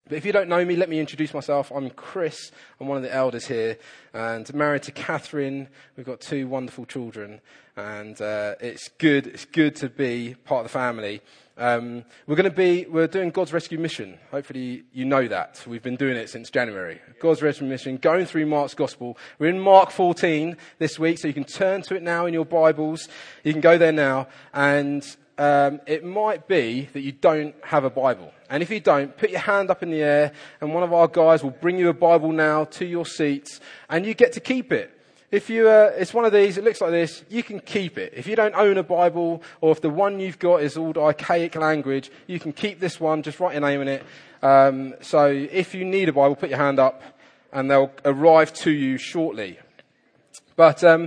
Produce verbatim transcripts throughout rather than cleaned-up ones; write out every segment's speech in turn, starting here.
But if you don't know me, let me introduce myself. I'm Chris. I'm one of the elders here, and married to Catherine. We've got two wonderful children, and uh, it's good. It's good to be part of the family. Um, we're going to be. We're doing God's Rescue Mission. Hopefully, you know that we've been doing it since January. God's Rescue Mission, going through Mark's Gospel. We're in Mark fourteen this week, so you can turn to it now in your Bibles. You can go there now, and um, it might be that you don't have a Bible. And if you don't, put your hand up in the air and one of our guys will bring you a Bible now to your seats and you get to keep it. If you, uh, it's one of these, it looks like this, you can keep it. If you don't own a Bible or if the one you've got is all archaic language, you can keep this one, just write your name in it. Um, so if you need a Bible, put your hand up and they'll arrive to you shortly. But um,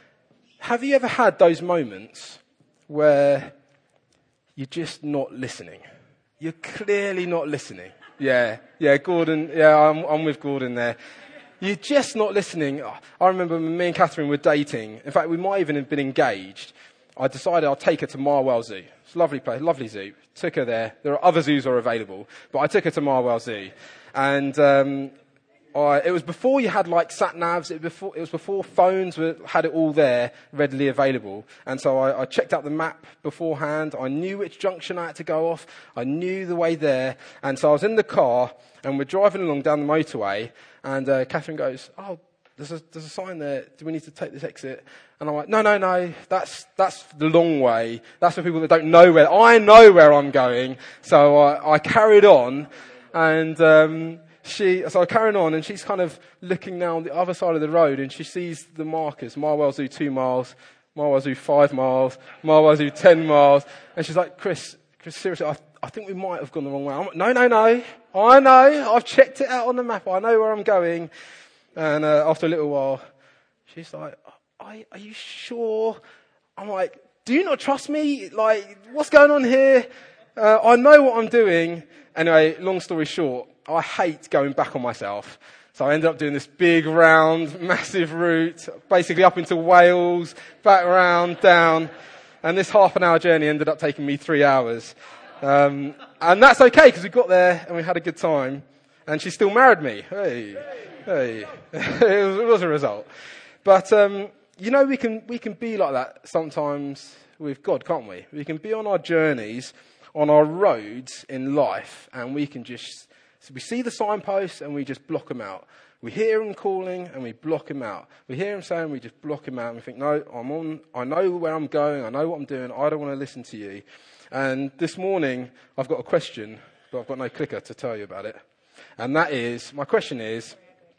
have you ever had those moments where you're just not listening? You're clearly not listening. Yeah, yeah, Gordon, yeah, I'm, I'm with Gordon there. You're just not listening. I remember when me and Catherine were dating. In fact, we might even have been engaged. I decided I'll take her to Marwell Zoo. It's a lovely place, lovely zoo. Took her there. There are other zoos are available, but I took her to Marwell Zoo. And um, I, it was before you had like sat navs. It, before, it was before phones were, had it all there readily available. And so I, I checked out the map beforehand. I knew which junction I had to go off. I knew the way there. And so I was in the car and we're driving along down the motorway. And uh, Catherine goes, "Oh, there's a, there's a sign there. Do we need to take this exit?" And I'm like, "No, no, no. That's that's the long way. That's for people that don't know where. I know where I'm going." So I, I carried on, and um, she. So I carried on, and she's kind of looking now on the other side of the road, and she sees the markers: Marwell Zoo two miles, Marwell Zoo five miles, Marwell Zoo ten miles, and she's like, "Chris, Chris, seriously, I, I think we might have gone the wrong way." I'm like, "No, no, no. I know. I've checked it out on the map. I know where I'm going." And uh, after a little while, she's like, are, are you sure? I'm like, "Do you not trust me? Like, what's going on here? Uh, I know what I'm doing." Anyway, long story short, I hate going back on myself. So I ended up doing this big, round, massive route, basically up into Wales, back round, down. And this half an hour journey ended up taking me three hours. Um, and that's okay, because we got there and we had a good time. And she still married me. Hey, hey. it, was, it was a result. But, um, you know, we can we can be like that sometimes with God, can't we? We can be on our journeys, on our roads in life, and we can just, so we see the signposts and we just block them out. We hear him calling and we block him out. We hear him saying, we just block him out. And we think, no, I'm on, I know where I'm going. I know what I'm doing. I don't want to listen to you. And this morning, I've got a question, but I've got no clicker to tell you about it. And that is, my question is,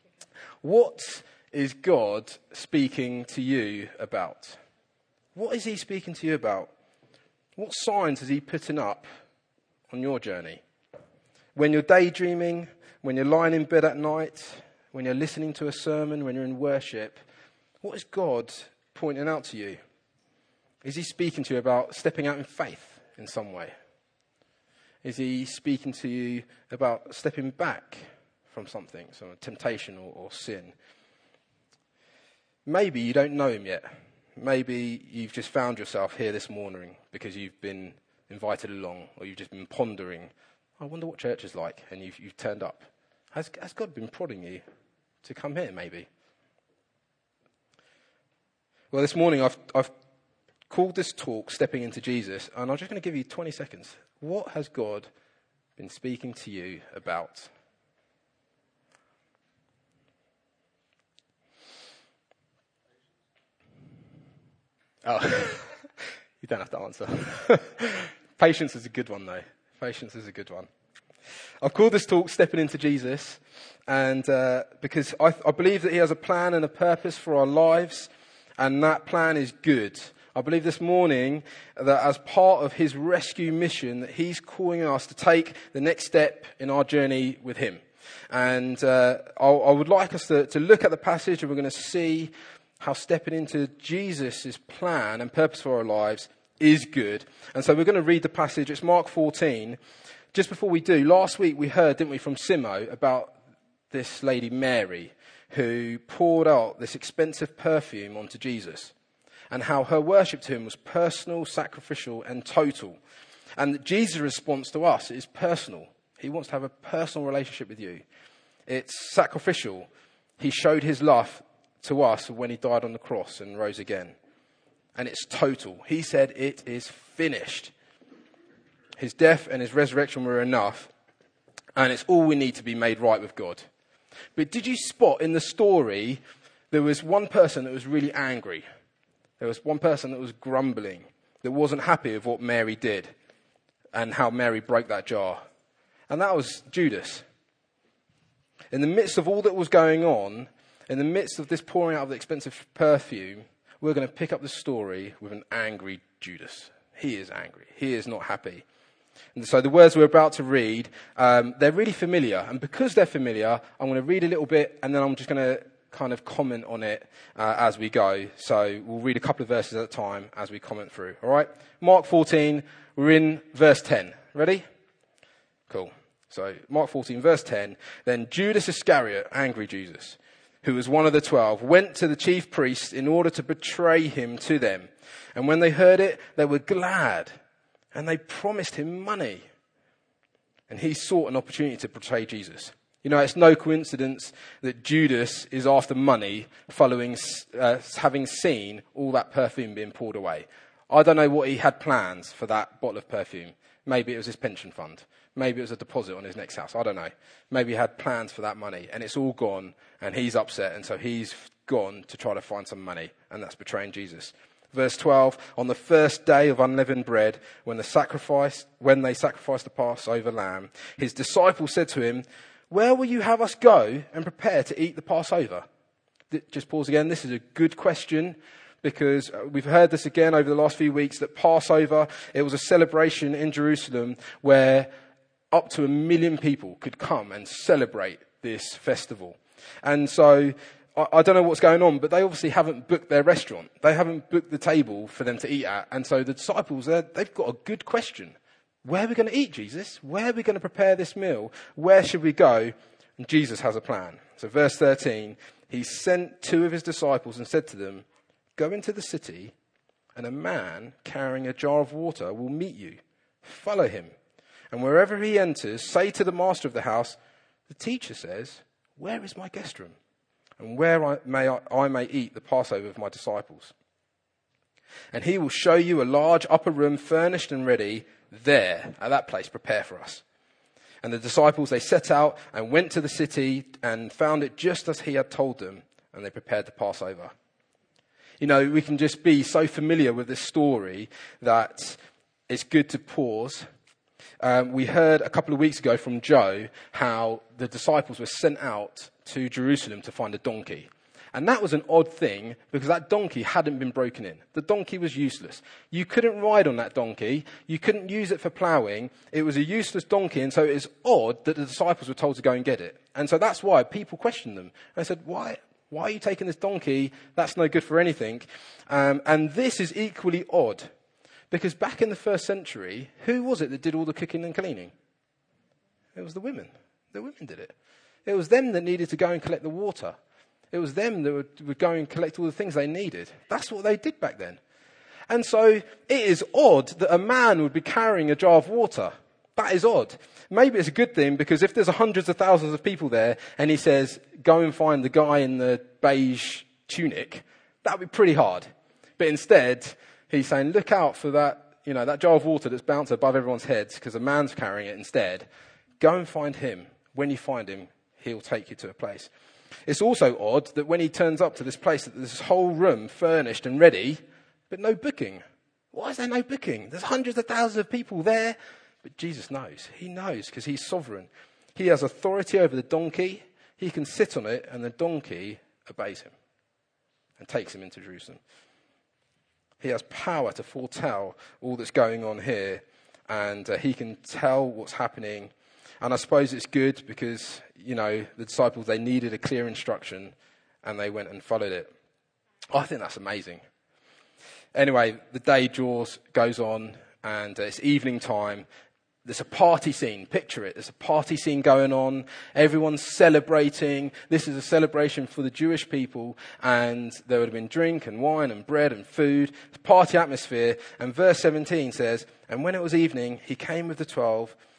what is God speaking to you about? What is he speaking to you about? What signs is he putting up on your journey? When you're daydreaming, when you're lying in bed at night, when you're listening to a sermon, when you're in worship, what is God pointing out to you? Is he speaking to you about stepping out in faith in some way? Is he speaking to you about stepping back from something, some temptation or, or sin? Maybe you don't know him yet. Maybe you've just found yourself here this morning because you've been invited along, or you've just been pondering, I wonder what church is like, and you've, you've turned up. Has, has God been prodding you to come here, maybe? Well, this morning I've, I've called this talk Stepping into Jesus, and I'm just going to give you twenty seconds. What has God been speaking to you about? Oh, you don't have to answer. Patience is a good one, though. Patience is a good one. I've called this talk Stepping into Jesus, and uh, because I, I believe that he has a plan and a purpose for our lives, and that plan is good. I believe this morning that as part of his rescue mission, that he's calling us to take the next step in our journey with him. And uh, I, I would like us to, to look at the passage, and we're going to see how stepping into Jesus' plan and purpose for our lives is good. And so we're going to read the passage. It's Mark fourteen. Just before we do, last week we heard, didn't we, from Simo about this lady Mary who poured out this expensive perfume onto Jesus, and how her worship to him was personal, sacrificial, and total. And Jesus' response to us is personal. He wants to have a personal relationship with you. It's sacrificial. He showed his love to us when he died on the cross and rose again. And it's total. He said it is finished. His death and his resurrection were enough. And it's all we need to be made right with God. But did you spot in the story, there was one person that was really angry. There was one person that was grumbling, that wasn't happy with what Mary did and how Mary broke that jar. And that was Judas. In the midst of all that was going on, in the midst of this pouring out of the expensive perfume, we're going to pick up the story with an angry Judas. He is angry. He is not happy. And so the words we're about to read, um, they're really familiar. And because they're familiar, I'm going to read a little bit and then I'm just going to kind of comment on it uh, as we go. So we'll read a couple of verses at a time as we comment through. All right? Mark fourteen, we're in verse ten. Ready? Cool. So Mark fourteen, verse ten. Then Judas Iscariot, angry Jesus, who was one of the twelve, went to the chief priests in order to betray him to them. And when they heard it, they were glad. And they promised him money. And he sought an opportunity to betray Jesus. You know, it's no coincidence that Judas is after money following uh, having seen all that perfume being poured away. I don't know what he had plans for that bottle of perfume. Maybe it was his pension fund. Maybe it was a deposit on his next house. I don't know. Maybe he had plans for that money. And it's all gone. And he's upset. And so he's gone to try to find some money. And that's betraying Jesus. Verse twelve, on the first day of unleavened bread, when the sacrifice, when they sacrificed the Passover lamb, his disciples said to him, where will you have us go and prepare to eat the Passover? Just pause again. This is a good question because we've heard this again over the last few weeks that Passover, it was a celebration in Jerusalem where up to a million people could come and celebrate this festival. And so I don't know what's going on, but they obviously haven't booked their restaurant. They haven't booked the table for them to eat at. And so the disciples, they've got a good question. Where are we going to eat, Jesus? Where are we going to prepare this meal? Where should we go? And Jesus has a plan. So verse thirteen, he sent two of his disciples and said to them, go into the city and a man carrying a jar of water will meet you. Follow him. And wherever he enters, say to the master of the house, the teacher says, where is my guest room? And where I may, I may eat the Passover with my disciples. And he will show you a large upper room furnished and ready. There, at that place, prepare for us. And the disciples, they set out and went to the city and found it just as he had told them. And they prepared the Passover. You know, we can just be so familiar with this story that it's good to pause. Um, we heard a couple of weeks ago from Joe how the disciples were sent out to Jerusalem to find a donkey. And that was an odd thing because that donkey hadn't been broken in. The donkey was useless. You couldn't ride on that donkey. You couldn't use it for ploughing. It was a useless donkey. And so it is odd that the disciples were told to go and get it. And so that's why people questioned them. They said, why, why are you taking this donkey? That's no good for anything. Um, and this is equally odd because back in the first century, who was it that did all the cooking and cleaning? It was the women. The women did it. It was them that needed to go and collect the water. It was them that would, would go and collect all the things they needed. That's what they did back then. And so it is odd that a man would be carrying a jar of water. That is odd. Maybe it's a good thing because if there's hundreds of thousands of people there and he says, go and find the guy in the beige tunic, that would be pretty hard. But instead, he's saying, look out for that, you know, that jar of water that's bounced above everyone's heads because a man's carrying it instead. Go and find him. When you find him, he'll take you to a place. It's also odd that when he turns up to this place, that there's this whole room furnished and ready, but no booking. Why is there no booking? There's hundreds of thousands of people there. But Jesus knows. He knows because he's sovereign. He has authority over the donkey. He can sit on it and the donkey obeys him and takes him into Jerusalem. He has power to foretell all that's going on here and uh, he can tell what's happening. And I suppose it's good because, you know, the disciples, they needed a clear instruction and they went and followed it. I think that's amazing. Anyway, the day draws, goes on and uh, it's evening time. There's a party scene. Picture it. There's a party scene going on. Everyone's celebrating. This is a celebration for the Jewish people. And there would have been drink and wine and bread and food. It's a party atmosphere. And verse seventeen says, and when it was evening, he came with the twelve.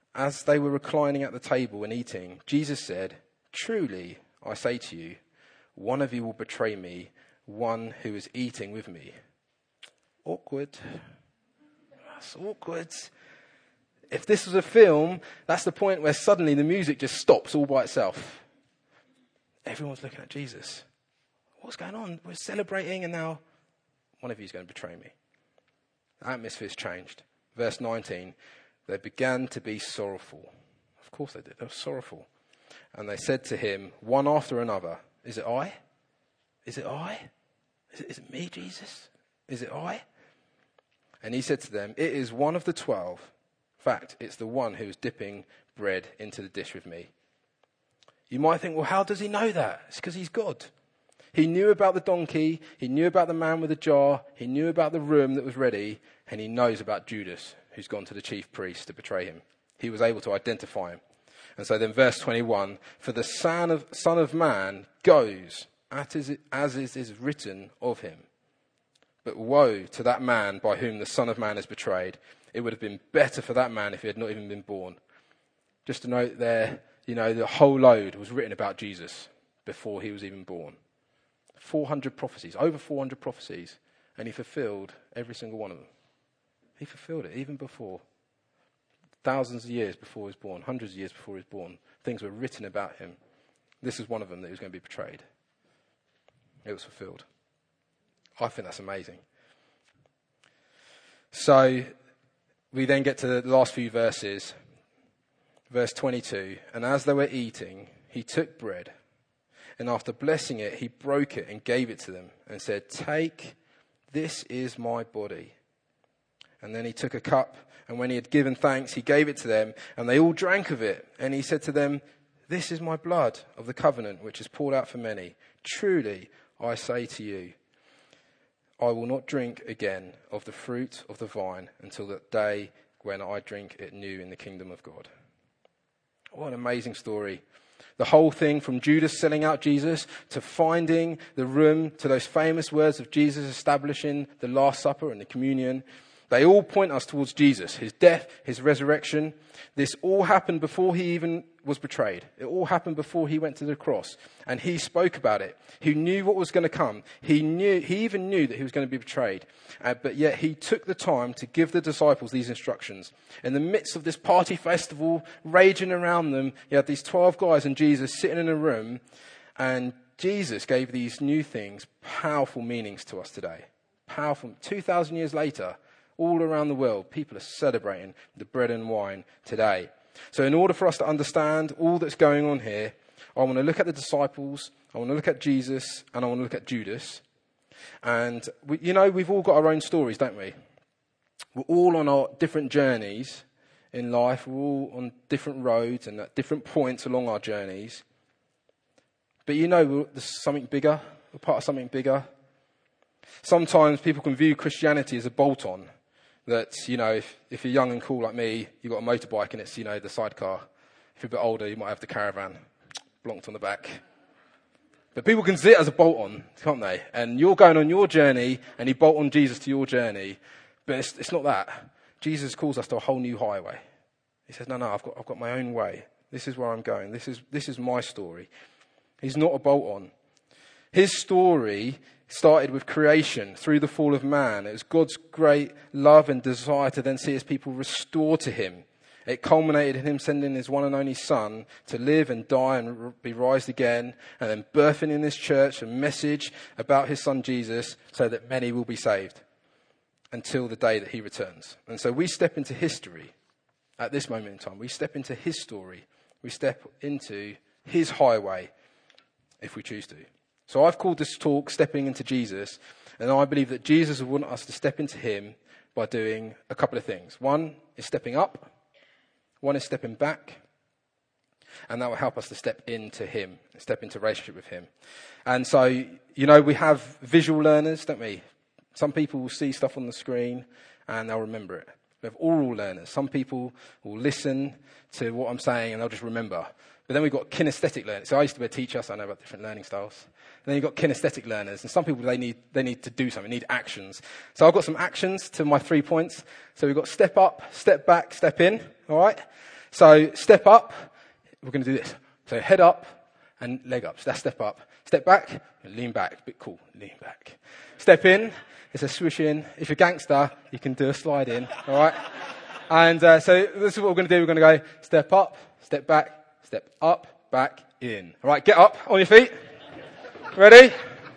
As they were reclining at the table and eating, Jesus said, "Truly, I say to you, one of you will betray me, one who is eating with me." Awkward. That's awkward. If this was a film, that's the point where suddenly the music just stops all by itself. Everyone's looking at Jesus. What's going on? We're celebrating and now one of you is going to betray me. The atmosphere's changed. Verse nineteen, they began to be sorrowful. Of course they did. They were sorrowful. And they said to him, one after another, "Is it I? Is it I? Is it, is it me, Jesus? Is it I?" And he said to them, "It is one of the twelve. In fact, it's the one who is dipping bread into the dish with me." You might think, well, how does he know that? It's because he's God. He knew about the donkey. He knew about the man with the jar. He knew about the room that was ready. And he knows about Judas, who's gone to the chief priest to betray him. He was able to identify him. And so then verse twenty-one, "For the Son of, son of Man goes as is, is written of him. But woe to that man by whom the Son of Man is betrayed. It would have been better for that man if he had not even been born." Just to note there, you know, the whole load was written about Jesus before he was even born. four hundred prophecies, over four hundred prophecies, and he fulfilled every single one of them. He fulfilled it even before. Thousands of years before he was born, hundreds of years before he was born, things were written about him. This is one of them, that he was going to be betrayed. It was fulfilled. I think that's amazing. So we then get to the last few verses. Verse twenty-two, "And as they were eating, he took bread, and after blessing it, he broke it and gave it to them and said, 'Take, this is my body.' And then he took a cup, and when he had given thanks, he gave it to them, and they all drank of it. And he said to them, 'This is my blood of the covenant, which is poured out for many. Truly, I say to you, I will not drink again of the fruit of the vine until that day when I drink it new in the kingdom of God.'" What an amazing story. The whole thing from Judas selling out Jesus to finding the room to those famous words of Jesus establishing the Last Supper and the communion. They all point us towards Jesus, his death, his resurrection. This all happened before he even was betrayed. It all happened before he went to the cross. And he spoke about it. He knew what was going to come. He knew, he even knew that he was going to be betrayed. Uh, but yet he took the time to give the disciples these instructions. In the midst of this party festival raging around them, you had these twelve guys and Jesus sitting in a room. And Jesus gave these new things powerful meanings to us today. Powerful. two thousand years later, all around the world, people are celebrating the bread and wine today. So in order for us to understand all that's going on here, I want to look at the disciples, I want to look at Jesus, and I want to look at Judas. And, we, you know, we've all got our own stories, don't we? We're all on our different journeys in life. We're all on different roads and at different points along our journeys. But you know, there's something bigger. We're part of something bigger. Sometimes people can view Christianity as a bolt-on. That, you know, if, if you're young and cool like me, you've got a motorbike and it's, you know, the sidecar. If you're a bit older, you might have the caravan blonked on the back. But people can see it as a bolt-on, can't they? And you're going on your journey and you bolt on Jesus to your journey. But it's, it's not that. Jesus calls us to a whole new highway. He says, no, no, I've got, I've got my own way. This is where I'm going. This is, this is my story. He's not a bolt-on. His story started with creation through the fall of man. It was God's great love and desire to then see his people restored to him. It culminated in him sending his one and only son to live and die and be raised again, and then birthing in this church a message about his son Jesus so that many will be saved until the day that he returns. And so we step into history at this moment in time. We step into his story. We step into his highway if we choose to. So I've called this talk Stepping into Jesus, and I believe that Jesus would want us to step into him by doing a couple of things. One is stepping up, one is stepping back, and that will help us to step into him, step into relationship with him. And so, you know, we have visual learners, don't we? Some people will see stuff on the screen and they'll remember it. We have oral learners. Some people will listen to what I'm saying and they'll just remember. But then we've got kinesthetic learners. So I used to be a teacher, so I know about different learning styles. And then you've got kinesthetic learners. And some people, they need they need to do something, need actions. So I've got some actions to my three points. So we've got step up, step back, step in. All right? So step up, we're going to do this. So head up and leg up. So that's step up. Step back, lean back. Bit cool, lean back. Step in, it's a swish in. If you're a gangster, you can do a slide in, all right? And uh, so this is what we're going to do. We're going to go step up, step back, step up, back, in. All right, get up on your feet. Ready?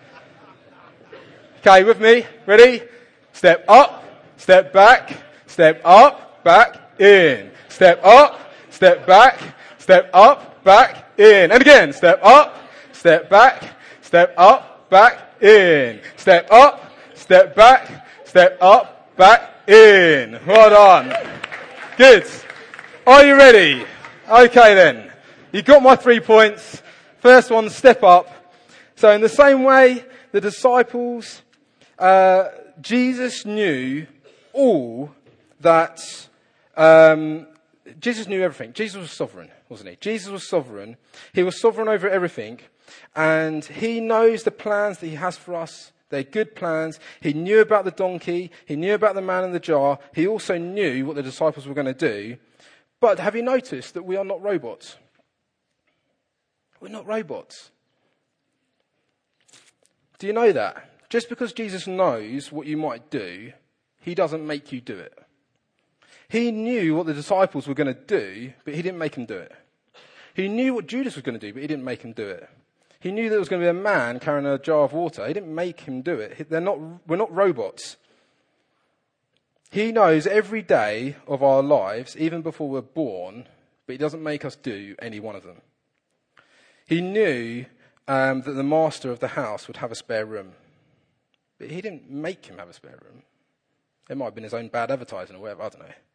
Okay, with me. Ready? Step up, step back, step up, back, in. Step up, step back, step up, back, in. And again, step up, step back, step up, back, in. Step up, step back, step up, back, in. Well done. Good. Are you ready? Okay then. You got my three points. First one, step up. So in the same way, the disciples, uh, Jesus knew all that, um, Jesus knew everything. Jesus was sovereign, wasn't he? Jesus was sovereign. He was sovereign over everything. And he knows the plans that he has for us. They're good plans. He knew about the donkey. He knew about the man in the jar. He also knew what the disciples were going to do. But have you noticed that we are not robots? We're not robots. Do you know that? Just because Jesus knows what you might do, he doesn't make you do it. He knew what the disciples were going to do, but he didn't make them do it. He knew what Judas was going to do, but he didn't make him do it. He knew there was going to be a man carrying a jar of water. He didn't make him do it. They're not, we're not robots. He knows every day of our lives, even before we're born, but he doesn't make us do any one of them. He knew um, that the master of the house would have a spare room, but he didn't make him have a spare room. It might have been his own bad advertising or whatever, I don't know.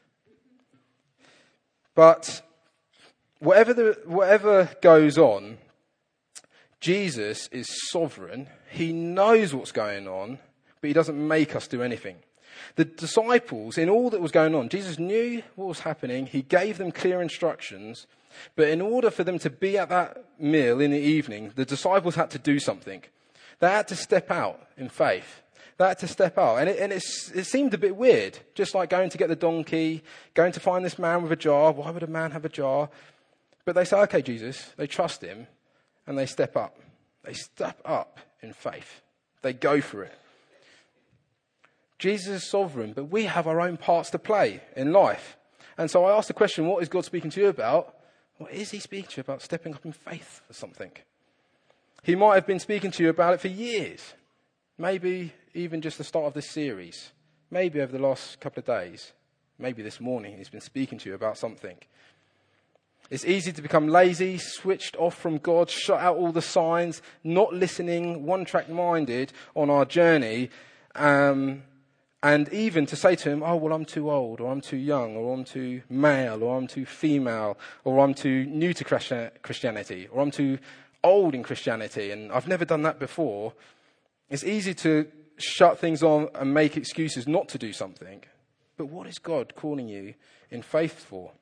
But whatever the, whatever goes on, Jesus is sovereign. He knows what's going on, but he doesn't make us do anything. The disciples, in all that was going on, Jesus knew what was happening. He gave them clear instructions. But in order for them to be at that meal in the evening, the disciples had to do something. They had to step out in faith. They had to step out. And, it, and it's, it seemed a bit weird, just like going to get the donkey, going to find this man with a jar. Why would a man have a jar? But they say, okay, Jesus. They trust him, and they step up. They step up in faith. They go for it. Jesus is sovereign, but we have our own parts to play in life. And so I asked the question, what is God speaking to you about? What is he speaking to you about? Stepping up in faith for something. He might have been speaking to you about it for years. Maybe even just the start of this series. Maybe over the last couple of days. Maybe this morning he's been speaking to you about something. It's easy to become lazy, switched off from God, shut out all the signs, not listening, one-track minded on our journey. Um, and even to say to him, oh, well, I'm too old, or I'm too young, or I'm too male, or I'm too female, or I'm too new to Christianity, or I'm too old in Christianity, and I've never done that before. It's easy to shut things on and make excuses not to do something. But what is God calling you in faith for?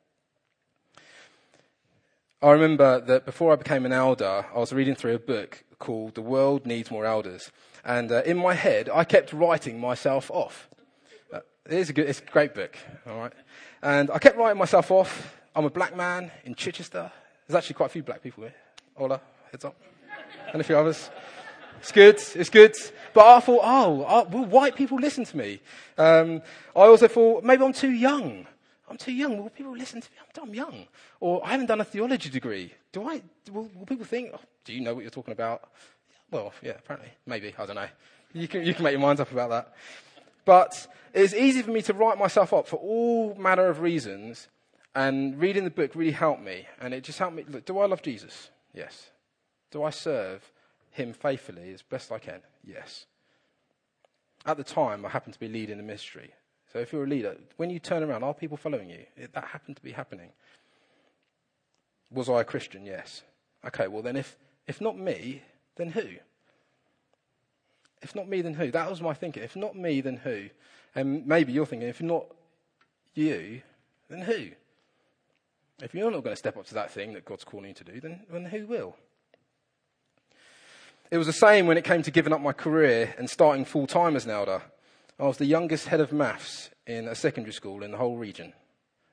I remember that before I became an elder, I was reading through a book called The World Needs More Elders. And uh, in my head, I kept writing myself off. Uh, it is a good, it's a great book, all right? And I kept writing myself off. I'm a black man in Chichester. There's actually quite a few black people here. Ola, heads up. And a few others. It's good, it's good. But I thought, oh, uh, will white people listen to me? Um, I also thought, maybe I'm too young. I'm too young. Will people listen to me? I'm, I'm young. Or I haven't done a theology degree. Do I? Will, will people think, oh, do you know what you're talking about? Well, yeah, apparently. Maybe. I don't know. You can, you can make your minds up about that. But it's easy for me to write myself up for all manner of reasons. And reading the book really helped me. And it just helped me. Look, do I love Jesus? Yes. Do I serve him faithfully as best I can? Yes. At the time, I happened to be leading the ministry. So if you're a leader, when you turn around, are people following you? It, that happened to be happening. Was I a Christian? Yes. Okay, well then if, if not me, then who? If not me, then who? That was my thinking. If not me, then who? And maybe you're thinking, if not you, then who? If you're not going to step up to that thing that God's calling you to do, then, then who will? It was the same when it came to giving up my career and starting full-time as an elder. I was the youngest head of maths in a secondary school in the whole region.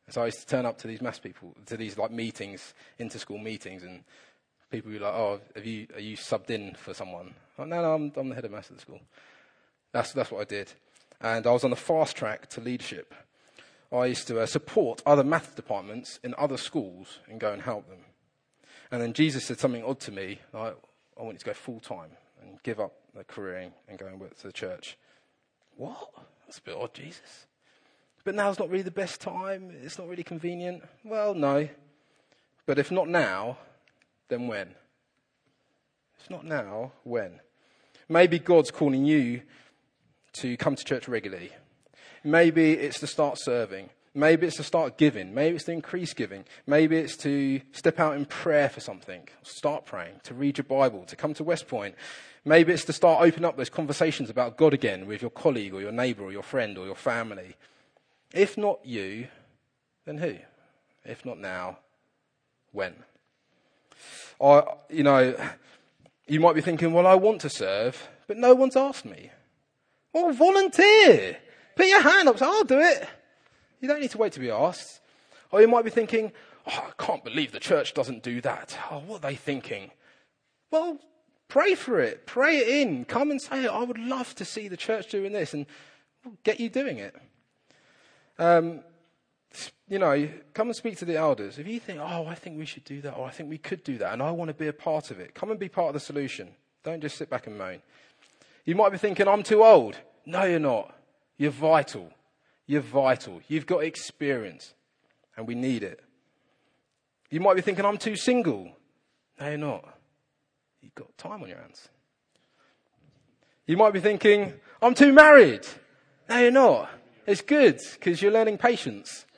So I used to turn up to these mass people, to these like meetings, inter-school meetings, and people would be like, oh, have you, are you subbed in for someone? Oh, no, no, I'm, I'm the head of mass at the school. That's, that's what I did. And I was on the fast track to leadership. I used to uh, support other maths departments in other schools and go and help them. And then Jesus said something odd to me, like, I want you to go full-time and give up the career and go and work to the church. What? That's a bit odd, Jesus. But now's not really the best time. It's not really convenient. Well, no. But if not now, then when? If not now, when? Maybe God's calling you to come to church regularly. Maybe it's to start serving. Maybe it's to start giving. Maybe it's to increase giving. Maybe it's to step out in prayer for something. Start praying, to read your Bible, to come to West Point. Maybe it's to start opening up those conversations about God again with your colleague or your neighbour or your friend or your family. If not you, then who? If not now, when? Or, you know, you might be thinking, well, I want to serve, but no one's asked me. Well, volunteer. Put your hand up, so I'll do it. You don't need to wait to be asked. Or you might be thinking, oh, I can't believe the church doesn't do that. Oh, what are they thinking? Well, pray for it. Pray it in. Come and say, I would love to see the church doing this, and we'll get you doing it. Um, you know, come and speak to the elders. If you think, oh, I think we should do that, or I think we could do that, and I want to be a part of it, come and be part of the solution. Don't just sit back and moan. You might be thinking, I'm too old. No, you're not. You're vital. You're vital. You've got experience, and we need it. You might be thinking, I'm too single. No, you're not. You've got time on your hands. You might be thinking, I'm too married. No, you're not. It's good, because you're learning patience.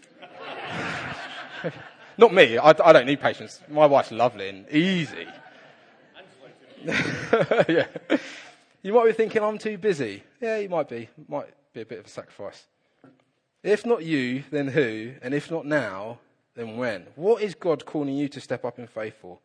Not me. I, I don't need patience. My wife's lovely and easy. Yeah. You might be thinking, I'm too busy. Yeah, you might be. It might be a bit of a sacrifice. If not you, then who? And if not now, then when? What is God calling you to step up in faith for?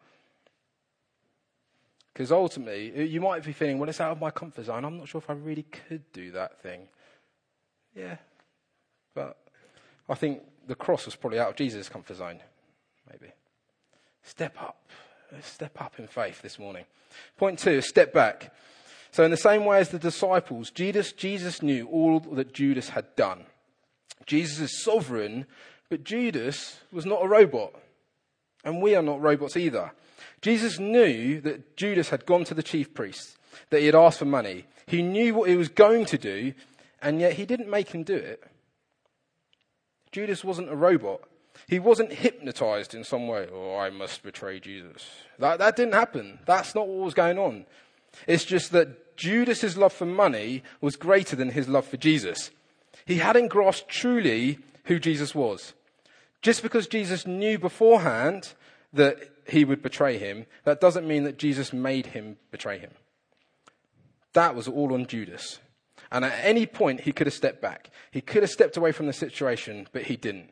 Because ultimately, you might be feeling, well, it's out of my comfort zone. I'm not sure if I really could do that thing. Yeah, but I think the cross was probably out of Jesus' comfort zone, maybe. Step up. Let's step up in faith this morning. Point two, step back. So in the same way as the disciples, Jesus, Jesus knew all that Judas had done. Jesus is sovereign, but Judas was not a robot. And we are not robots either. Jesus knew that Judas had gone to the chief priests, that he had asked for money. He knew what he was going to do, and yet he didn't make him do it. Judas wasn't a robot. He wasn't hypnotized in some way. Oh, I must betray Jesus. That, that didn't happen. That's not what was going on. It's just that Judas's love for money was greater than his love for Jesus. He hadn't grasped truly who Jesus was. Just because Jesus knew beforehand that he would betray him, that doesn't mean that Jesus made him betray him. That was all on Judas. And at any point, he could have stepped back. He could have stepped away from the situation, but he didn't.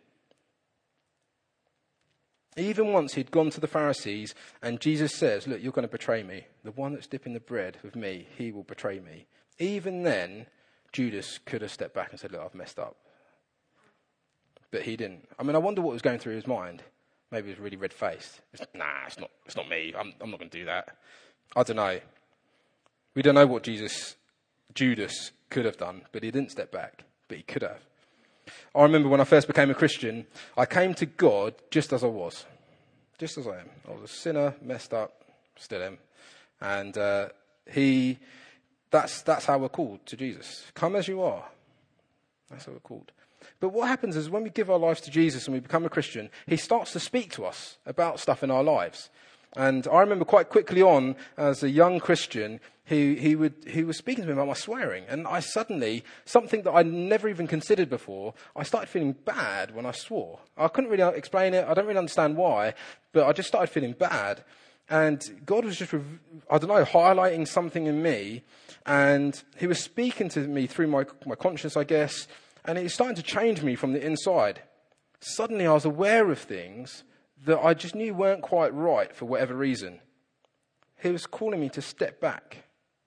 Even once he'd gone to the Pharisees, and Jesus says, look, you're going to betray me. The one that's dipping the bread with me, he will betray me. Even then, Judas could have stepped back and said, look, I've messed up. But he didn't. I mean, I wonder what was going through his mind. Maybe he was really red-faced. It's, nah, it's not, it's not me. I'm, I'm not going to do that. I don't know. We don't know what Jesus, Judas could have done, but he didn't step back, but he could have. I remember when I first became a Christian, I came to God just as I was, just as I am. I was a sinner, messed up, still am. And uh, he, that's, that's how we're called to Jesus. Come as you are. That's how we're called. But what happens is when we give our lives to Jesus and we become a Christian, he starts to speak to us about stuff in our lives. And I remember quite quickly on, as a young Christian, he, he, would, he was speaking to me about my swearing. And I suddenly, something that I'd never even considered before, I started feeling bad when I swore. I couldn't really explain it. I don't really understand why, but I just started feeling bad. And God was just, I don't know, highlighting something in me. And he was speaking to me through my, my conscience, I guess. And it was starting to change me from the inside. Suddenly I was aware of things that I just knew weren't quite right for whatever reason. He was calling me to step back.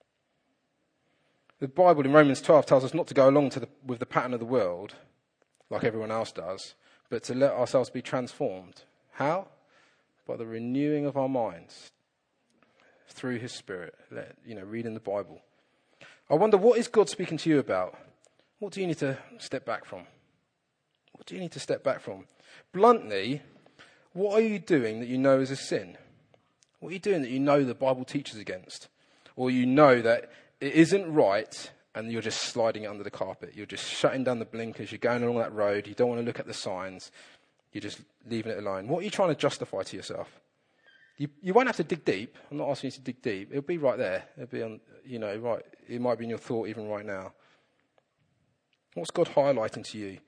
The Bible in Romans twelve tells us not to go along to the, with the pattern of the world, like everyone else does, but to let ourselves be transformed. How? By the renewing of our minds through his Spirit, let, you know, reading the Bible. I wonder, what is God speaking to you about? What do you need to step back from? What do you need to step back from? Bluntly, what are you doing that you know is a sin? What are you doing that you know the Bible teaches against? Or you know that it isn't right and you're just sliding it under the carpet. You're just shutting down the blinkers. You're going along that road. You don't want to look at the signs. You're just leaving it alone. What are you trying to justify to yourself? You, you won't have to dig deep. I'm not asking you to dig deep. It'll be right there. It'll be on, you know, right. It might be in your thought even right now. What's God highlighting to you?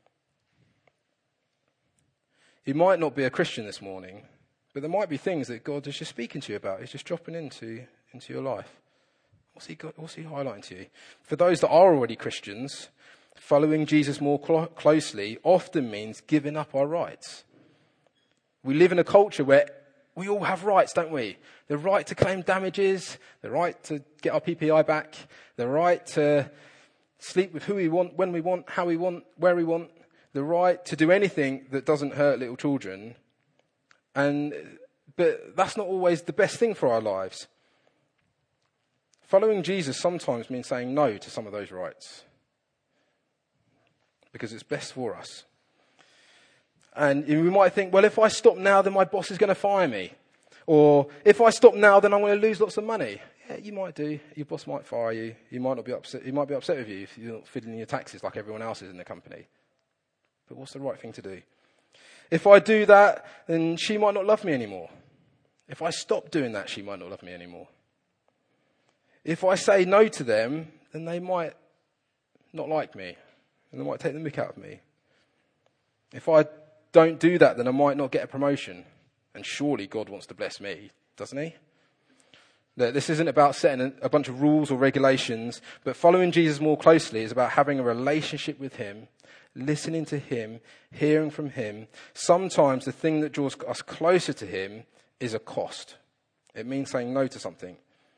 You might not be a Christian this morning, but there might be things that God is just speaking to you about. He's just dropping into, into your life. What's he got, what's he highlighting to you? For those that are already Christians, following Jesus more cl- closely often means giving up our rights. We live in a culture where we all have rights, don't we? The right to claim damages, the right to get our P P I back, the right to sleep with who we want, when we want, how we want, where we want, the right to do anything that doesn't hurt little children. And but that's not always the best thing for our lives. Following Jesus sometimes means saying no to some of those rights, because it's best for us. And we might think, well, if I stop now, then my boss is going to fire me. Or if I stop now, then I'm going to lose lots of money. Yeah, you might do. Your boss might fire you. You might not be upset. He might be upset with you if you're not fiddling your taxes like everyone else is in the company. But what's the right thing to do? If I do that, then she might not love me anymore. If I stop doing that, she might not love me anymore. If I say no to them, then they might not like me. And they might take the mick out of me. If I don't do that, then I might not get a promotion. And surely God wants to bless me, doesn't he? This isn't about setting a bunch of rules or regulations, but following Jesus more closely is about having a relationship with him, listening to him, hearing from him. Sometimes the thing that draws us closer to him is a cost. It means saying no to something.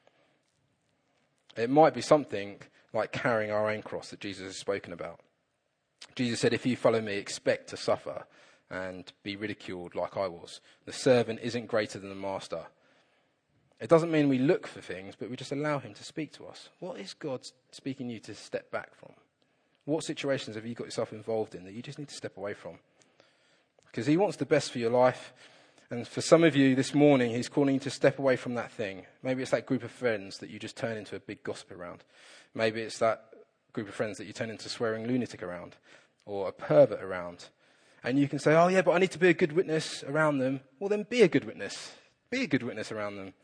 It might be something like carrying our own cross that Jesus has spoken about. Jesus said, if you follow me, expect to suffer and be ridiculed like I was. The servant isn't greater than the master. It doesn't mean we look for things, but we just allow him to speak to us. What is God speaking you to step back from? What situations have you got yourself involved in that you just need to step away from? Because he wants the best for your life. And for some of you this morning, he's calling you to step away from that thing. Maybe it's that group of friends that you just turn into a big gossip around. Maybe it's that group of friends that you turn into a swearing lunatic around or a pervert around. And you can say, oh yeah, but I need to be a good witness around them. Well, then be a good witness. Be a good witness around them.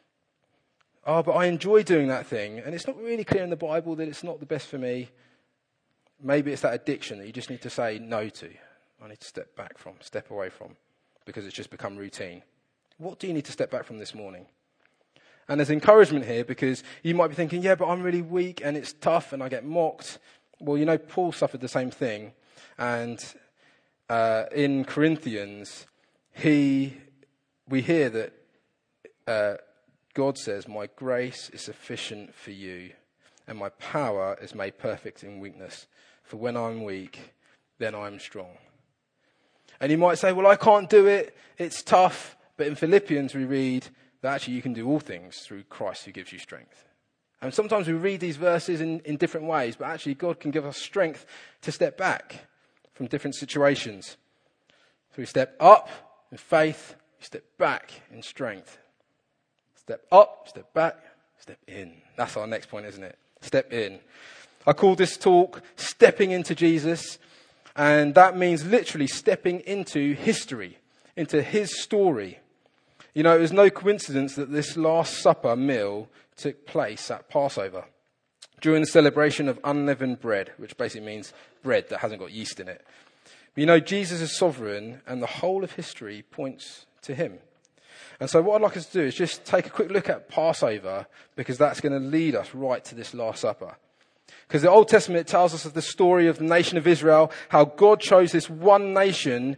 Oh, but I enjoy doing that thing. And it's not really clear in the Bible that it's not the best for me. Maybe it's that addiction that you just need to say no to. I need to step back from, step away from, because it's just become routine. What do you need to step back from this morning? And there's encouragement here, because you might be thinking, yeah, but I'm really weak and it's tough and I get mocked. Well, you know, Paul suffered the same thing. And uh, in Corinthians, he we hear that uh, God says, my grace is sufficient for you, and my power is made perfect in weakness. For when I'm weak, then I'm strong. And you might say, well, I can't do it. It's tough. But in Philippians, we read that actually you can do all things through Christ who gives you strength. And sometimes we read these verses in, in different ways, but actually God can give us strength to step back from different situations. So we step up in faith, we step back in strength. Step up, step back, step in. That's our next point, isn't it? Step in. I call this talk Stepping into Jesus. And that means literally stepping into history, into his story. You know, it was no coincidence that this Last Supper meal took place at Passover during the celebration of unleavened bread, which basically means bread that hasn't got yeast in it. But you know, Jesus is sovereign, and the whole of history points to him. And so what I'd like us to do is just take a quick look at Passover, because that's going to lead us right to this Last Supper. Because the Old Testament tells us of the story of the nation of Israel, how God chose this one nation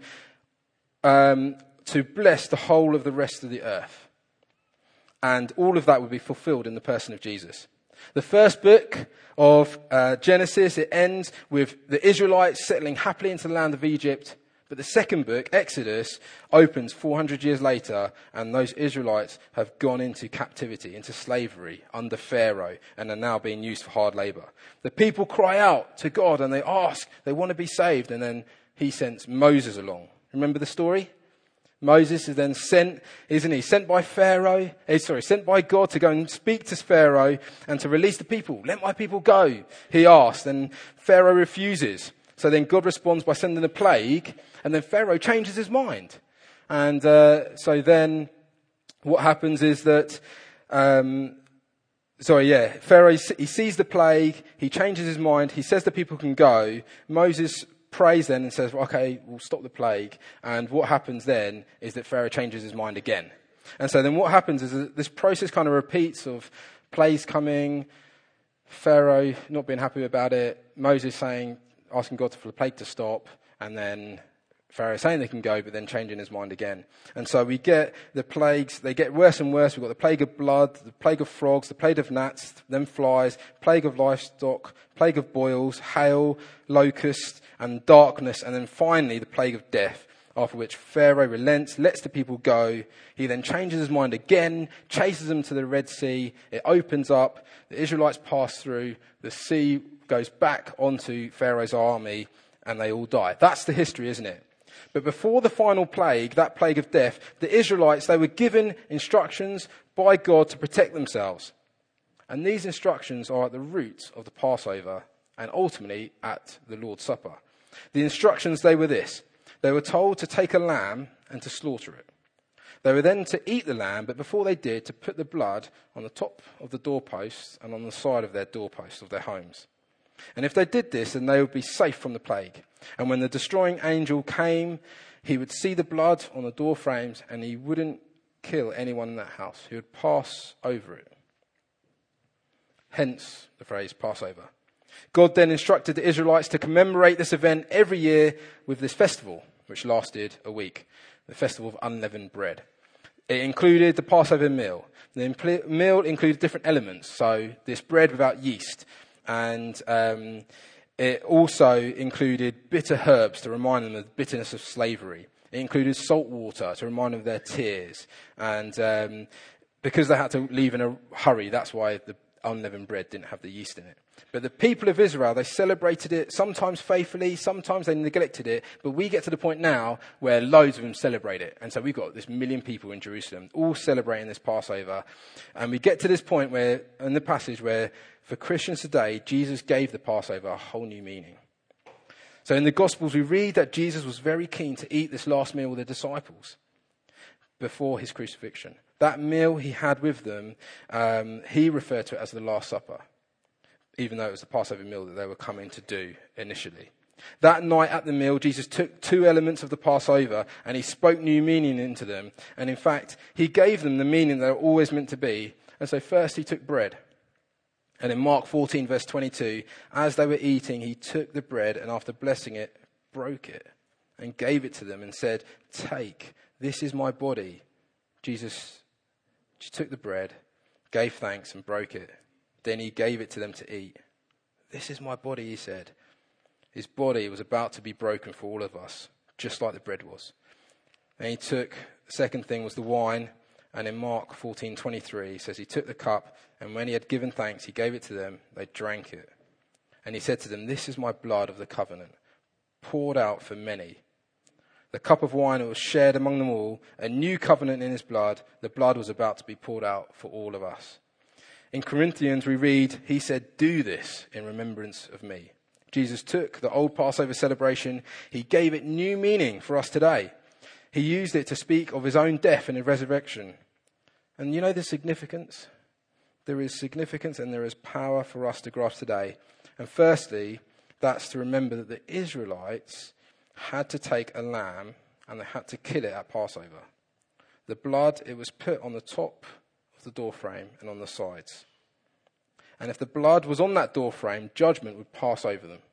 um, to bless the whole of the rest of the earth. And all of that would be fulfilled in the person of Jesus. The first book of uh, Genesis, it ends with the Israelites settling happily into the land of Egypt. But the second book, Exodus, opens four hundred years later, and those Israelites have gone into captivity, into slavery under Pharaoh, and are now being used for hard labor. The people cry out to God and they ask, they want to be saved, and then he sends Moses along. Remember the story? Moses is then sent, isn't he? Sent by Pharaoh, eh, sorry, sent by God to go and speak to Pharaoh and to release the people. Let my people go, he asked, and Pharaoh refuses. So then God responds by sending a plague, and then Pharaoh changes his mind. And uh, so then what happens is that, um, sorry, yeah, Pharaoh, he sees the plague, he changes his mind, he says the people can go. Moses prays then and says, okay, we'll stop the plague. And what happens then is that Pharaoh changes his mind again. And so then what happens is that this process kind of repeats of plagues coming, Pharaoh not being happy about it, Moses saying, asking God for the plague to stop, and then Pharaoh saying they can go, but then changing his mind again. And so we get the plagues, they get worse and worse. We've got the plague of blood, the plague of frogs, the plague of gnats, then flies, plague of livestock, plague of boils, hail, locusts, and darkness, and then finally the plague of death, after which Pharaoh relents, lets the people go. He then changes his mind again, chases them to the Red Sea. It opens up, the Israelites pass through, the sea goes back onto Pharaoh's army, and they all die. That's the history, isn't it? But before the final plague, that plague of death, the Israelites, they were given instructions by God to protect themselves. And these instructions are at the root of the Passover and ultimately at the Lord's Supper. The instructions, they were this. They were told to take a lamb and to slaughter it. They were then to eat the lamb, but before they did, to put the blood on the top of the doorposts and on the side of their doorposts of their homes. And if they did this, then they would be safe from the plague. And when the destroying angel came, he would see the blood on the door frames, and he wouldn't kill anyone in that house. He would pass over it. Hence the phrase Passover. God then instructed the Israelites to commemorate this event every year with this festival, which lasted a week, the festival of unleavened bread. It included the Passover meal. The impl- meal included different elements, so this bread without yeast, and um, it also included bitter herbs to remind them of the bitterness of slavery. It included salt water to remind them of their tears. And um, because they had to leave in a hurry, that's why the unleavened bread didn't have the yeast in it. But the people of Israel, they celebrated it, sometimes faithfully, sometimes they neglected it. But we get to the point now where loads of them celebrate it. And so we've got this million people in Jerusalem all celebrating this Passover. And we get to this point where, in the passage where, for Christians today, Jesus gave the Passover a whole new meaning. So in the Gospels, we read that Jesus was very keen to eat this last meal with the disciples before his crucifixion. That meal he had with them, um, he referred to it as the Last Supper, even though it was the Passover meal that they were coming to do initially. That night at the meal, Jesus took two elements of the Passover and he spoke new meaning into them. And in fact, he gave them the meaning they were always meant to be. And so first he took bread. And in Mark fourteen, verse twenty-two, as they were eating, he took the bread and after blessing it, broke it and gave it to them and said, "Take, this is my body." Jesus took the bread, gave thanks and broke it. Then he gave it to them to eat. "This is my body," he said. His body was about to be broken for all of us, just like the bread was. And he took, the second thing was the wine. And in Mark fourteen twenty-three, he says he took the cup, and when he had given thanks, he gave it to them. They drank it. And he said to them, "This is my blood of the covenant, poured out for many. The cup of wine was shared among them all, a new covenant in his blood. The blood was about to be poured out for all of us." In Corinthians, we read, he said, "Do this in remembrance of me." Jesus took the old Passover celebration. He gave it new meaning for us today. He used it to speak of his own death and his resurrection. And you know the significance? There is significance and there is power for us to grasp today. And firstly, that's to remember that the Israelites had to take a lamb and they had to kill it at Passover. The blood, it was put on the top of the doorframe and on the sides. And if the blood was on that doorframe, judgment would pass over them.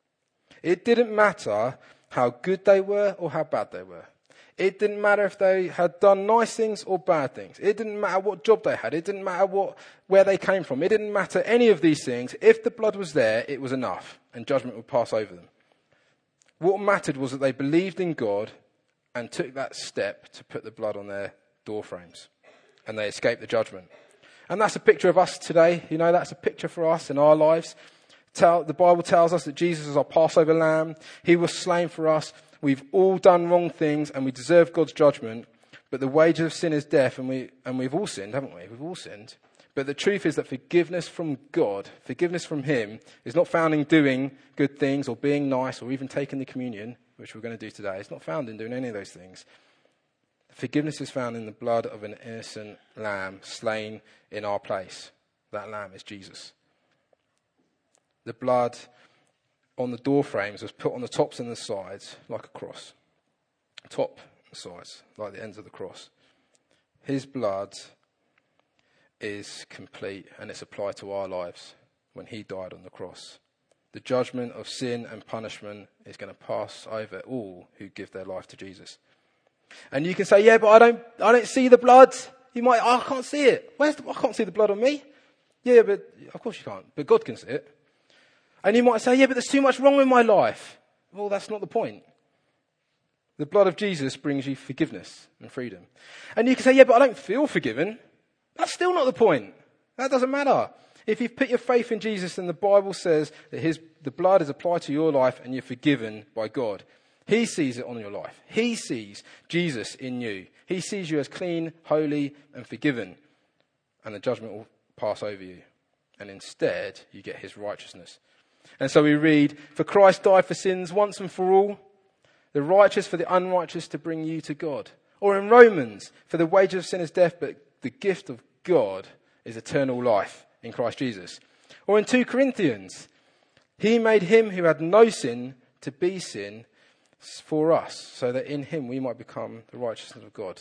It didn't matter how good they were or how bad they were. It didn't matter if they had done nice things or bad things. It didn't matter what job they had. It didn't matter what where they came from. It didn't matter any of these things. If the blood was there, it was enough, and judgment would pass over them. What mattered was that they believed in God and took that step to put the blood on their door frames. And they escaped the judgment. And that's a picture of us today. You know, that's a picture for us in our lives. Tell, the Bible tells us that Jesus is our Passover lamb. He was slain for us. We've all done wrong things and we deserve God's judgment. But the wages of sin is death, and, we, and we've all sinned, haven't we? We've all sinned. But the truth is that forgiveness from God, forgiveness from him, is not found in doing good things or being nice or even taking the communion, which we're going to do today. It's not found in doing any of those things. Forgiveness is found in the blood of an innocent lamb slain in our place. That lamb is Jesus. The blood on the door frames was put on the tops and the sides like a cross. Top and sides, like the ends of the cross. His blood is complete and it's applied to our lives when he died on the cross. The judgment of sin and punishment is going to pass over all who give their life to Jesus. And you can say, yeah, but I don't, I don't see the blood. You might, oh, I can't see it. Where's the, I can't see the blood on me. Yeah, but of course you can't. But God can see it. And you might say, yeah, but there's too much wrong with my life. Well, that's not the point. The blood of Jesus brings you forgiveness and freedom. And you can say, yeah, but I don't feel forgiven. That's still not the point. That doesn't matter. If you've put your faith in Jesus, then the Bible says that his, the blood is applied to your life and you're forgiven by God. He sees it on your life. He sees Jesus in you. He sees you as clean, holy, and forgiven. And the judgment will pass over you. And instead, you get his righteousness. And so we read, for Christ died for sins once and for all, the righteous for the unrighteous to bring you to God. Or in Romans, for the wages of sin is death, but the gift of God is eternal life in Christ Jesus. Or in two Corinthians, he made him who had no sin to be sin for us, so that in him we might become the righteousness of God.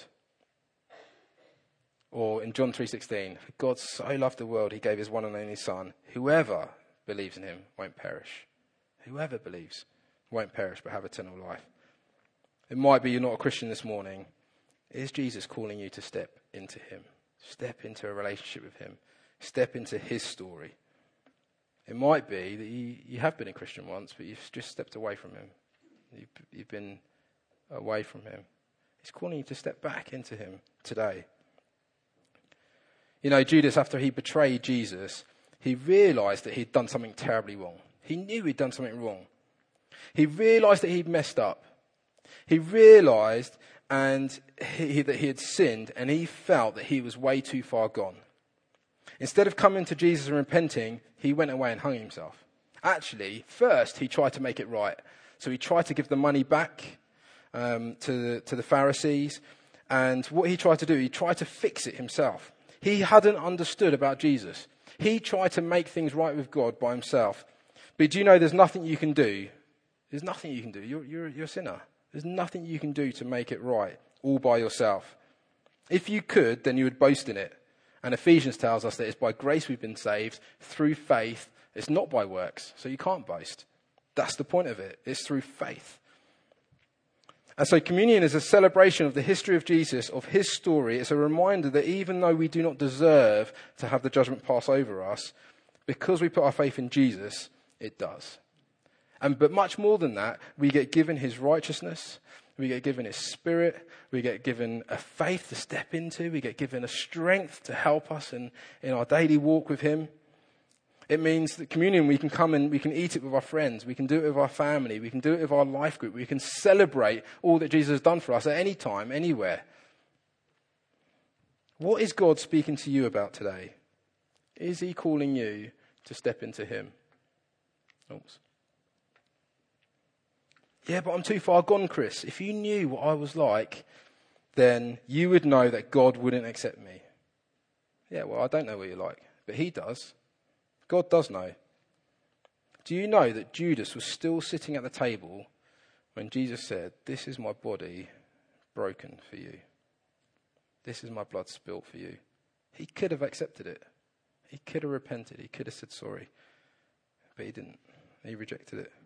Or in John three sixteen, God so loved the world, he gave his one and only Son. Whoever believes in him won't perish. Whoever believes won't perish but have eternal life. It might be you're not a Christian this morning. Is Jesus calling you to step into him? Step into a relationship with him. Step into his story. It might be that you, you have been a Christian once, but you've just stepped away from him. You've, you've been away from him. He's calling you to step back into him today. You know, Judas, after he betrayed Jesus, he realised that he'd done something terribly wrong. He knew he'd done something wrong. He realised that he'd messed up. He realised and he, that he had sinned, and he felt that he was way too far gone. Instead of coming to Jesus and repenting, he went away and hung himself. Actually, first he tried to make it right. So he tried to give the money back um, to, the, to the Pharisees. And what he tried to do, he tried to fix it himself. He hadn't understood about Jesus. He tried to make things right with God by himself. But do you know there's nothing you can do? There's nothing you can do. You're, you're, you're a sinner. There's nothing you can do to make it right all by yourself. If you could, then you would boast in it. And Ephesians tells us that it's by grace we've been saved through faith. It's not by works, so you can't boast. That's the point of it. It's through faith. And so communion is a celebration of the history of Jesus, of his story. It's a reminder that even though we do not deserve to have the judgment pass over us, because we put our faith in Jesus, it does. And but much more than that, we get given his righteousness, we get given his spirit, we get given a faith to step into, we get given a strength to help us in, in our daily walk with him. It means that communion, we can come and we can eat it with our friends, we can do it with our family, we can do it with our life group, we can celebrate all that Jesus has done for us at any time, anywhere. What is God speaking to you about today? Is he calling you to step into him? Oops. Yeah, but I'm too far gone, Chris. If you knew what I was like, then you would know that God wouldn't accept me. Yeah, well, I don't know what you're like, but he does. God does know. Do you know that Judas was still sitting at the table when Jesus said, "This is my body broken for you. This is my blood spilt for you"? He could have accepted it. He could have repented. He could have said sorry. But he didn't. He rejected it.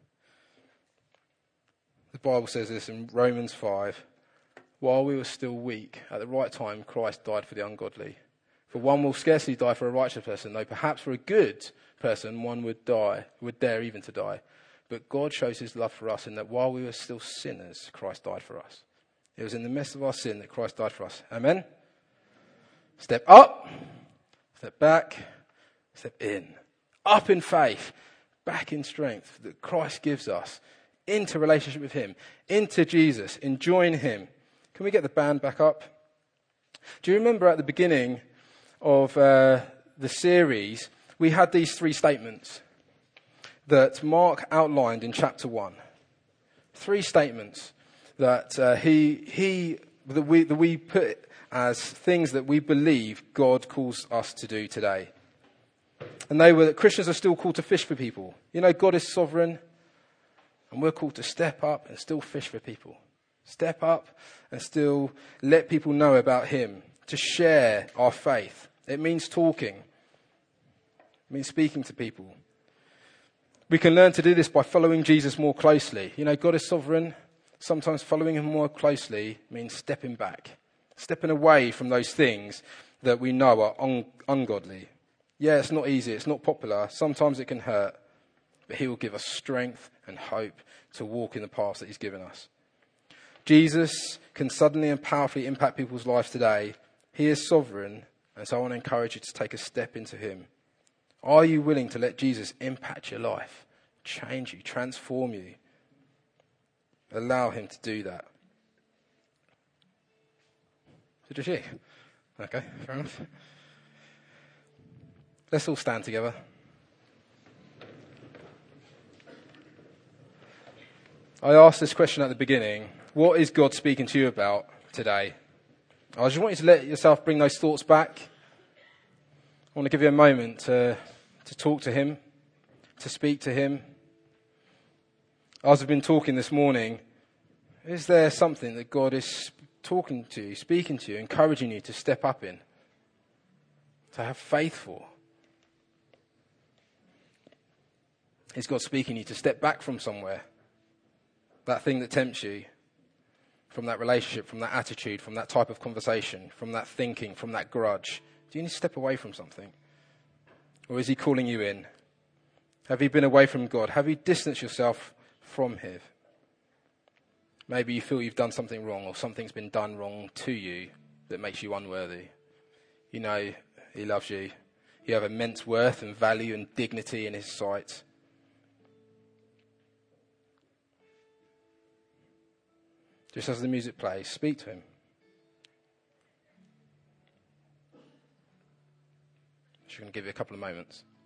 The Bible says this in Romans five. While we were still weak, at the right time, Christ died for the ungodly. For one will scarcely die for a righteous person, though perhaps for a good person one would die, would dare even to die. But God shows his love for us in that while we were still sinners, Christ died for us. It was in the midst of our sin that Christ died for us. Amen? Step up, step back, step in. Up in faith, back in strength that Christ gives us, into relationship with him, into Jesus, enjoying him. Can we get the band back up? Do you remember at the beginning of uh, the series, we had these three statements that Mark outlined in chapter one. Three statements that uh, he he that we that we put as things that we believe God calls us to do today. And they were that Christians are still called to fish for people. You know, God is sovereign, and we're called to step up and still fish for people. Step up and still let people know about him, to share our faith. It means talking. It means speaking to people. We can learn to do this by following Jesus more closely. You know, God is sovereign. Sometimes following him more closely means stepping back, stepping away from those things that we know are un- ungodly. Yeah, it's not easy. It's not popular. Sometimes it can hurt. But he will give us strength and hope to walk in the path that he's given us. Jesus can suddenly and powerfully impact people's lives today. He is sovereign, and so I want to encourage you to take a step into him. Are you willing to let Jesus impact your life, change you, transform you? Allow him to do that. So just you? Okay, fair enough. Let's all stand together. I asked this question at the beginning. What is God speaking to you about today? I just want you to let yourself bring those thoughts back. I want to give you a moment to, to talk to him, to speak to him. As I've been talking this morning, is there something that God is talking to you, speaking to you, encouraging you to step up in, to have faith for? Is God speaking to you to step back from somewhere? That thing that tempts you, from that relationship, from that attitude, from that type of conversation, from that thinking, from that grudge. Do you need to step away from something? Or is he calling you in? Have you been away from God? Have you distanced yourself from him? Maybe you feel you've done something wrong, or something's been done wrong to you that makes you unworthy. You know he loves you. You have immense worth and value and dignity in his sight. Just as the music plays, speak to him. Just going to give you a couple of moments.